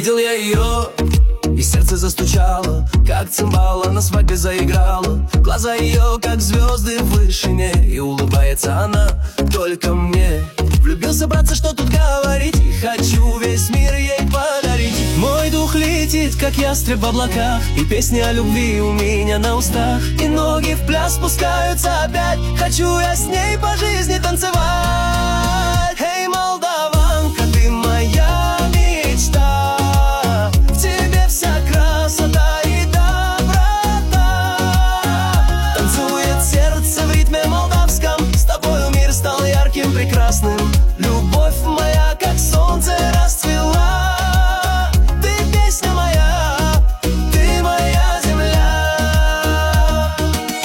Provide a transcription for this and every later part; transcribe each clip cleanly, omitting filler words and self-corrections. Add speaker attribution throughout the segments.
Speaker 1: Увидел я ее, и сердце застучало, как цимбала на свадьбе заиграла. Глаза ее, как звезды в вышине, и улыбается она только мне. Влюбился, братцы, что тут говорить, и хочу весь мир ей подарить. Мой дух летит, как ястреб в облаках, и песни о любви у меня на устах. И ноги в пляс спускаются опять, хочу я с ней по жизни танцевать. Эй, молдаванка, ты моя мечта, в тебе вся красота и доброта. Танцует сердце в ритме молдавском, с тобою мир стал ярким, прекрасным. Любовь моя, как солнце, расцвела. Ты песня моя, ты моя земля.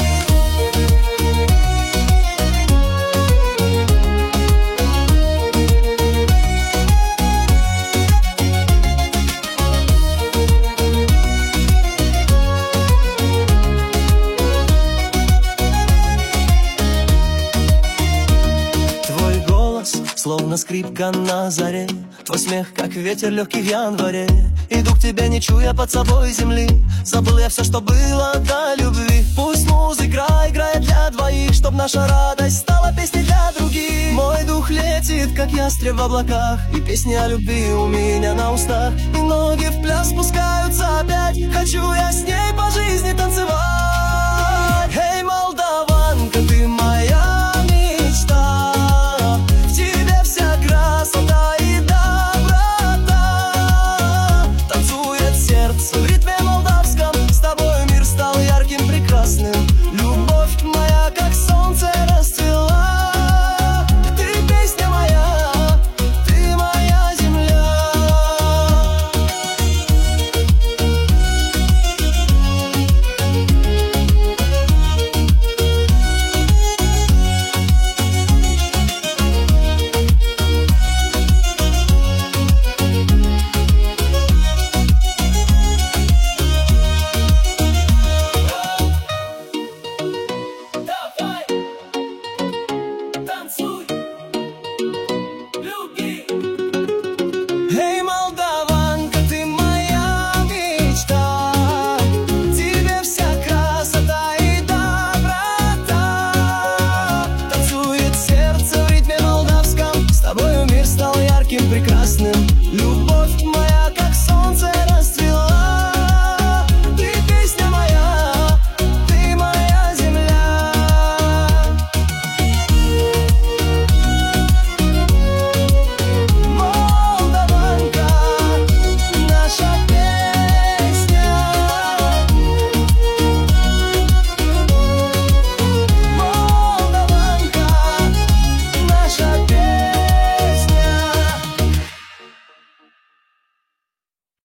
Speaker 1: Твой голос, словно скрипка на заре, твой смех, как ветер легкий в январе. Иду к тебе, не чуя под собой земли, забыл я все, что было до любви. Пусть музыка играет для двоих, чтоб наша радость стала песней для других. Мой дух летит, как ястреб в облаках, и песни о любви у меня на устах. И ноги в пляс спускаются опять, хочу я с ней по жизни танцевать.